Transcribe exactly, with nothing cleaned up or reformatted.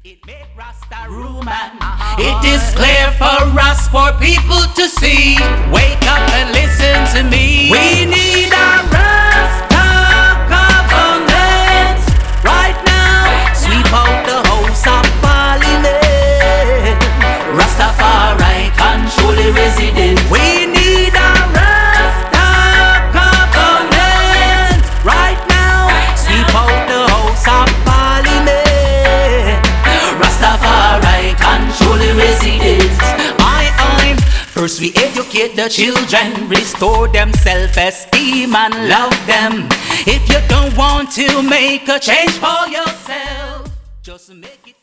It make Rasta rule, man. It is clear for us poor people to see. Wake up and listen to me. We need a Rasta government right now. Sweep out the House of Parliament. Rastafari control the residents. We need a Rasta government right now. Sweep out the House of Parliament. Rastafari control the residents. I, I First we educate the children, restore them self-esteem and love them. If you don't want to make a change for yourself, just make it